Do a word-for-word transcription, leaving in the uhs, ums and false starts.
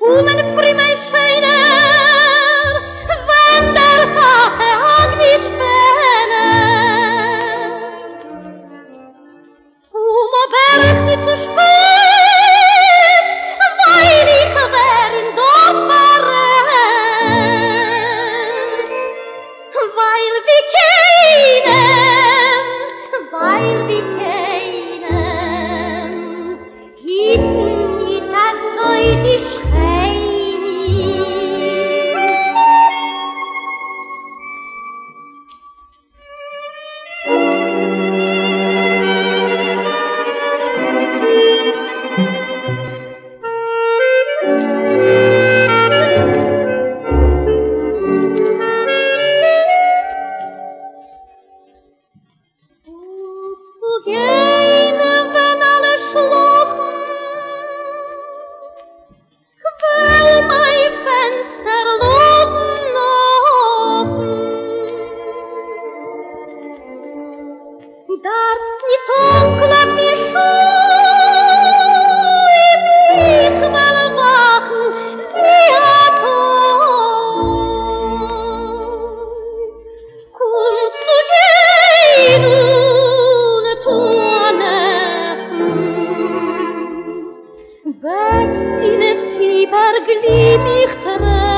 Blumen primei scheiner, wenn der Tage an die Späne. Um aber ich nicht zu spät, weil ich wär in Dorf verrennt. Weil wie keinem, weil wie keinem, hitten nicht das Zeug die darfst nicht umklappen, die Schuhe, mich mal wachen, wie ein Tag. Komm zu gehen und tun, was in Fieber glieb ich dran.